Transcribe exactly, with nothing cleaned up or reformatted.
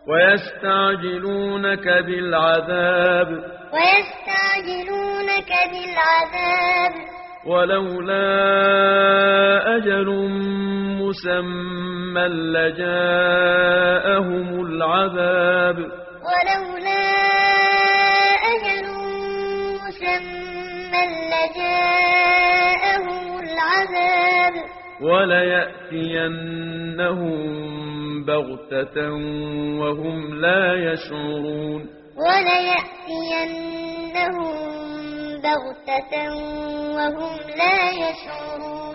ويستعجلونك بالعذاب ويستعجلونك بالعذاب ولولا أجل مسمى لجاءهم العذاب ولولا أجل مسمى لجاءهم العذاب وليأتينهم بغتة وهم لا يشعرون وليأتينهم بغتة وهم لا يشعرون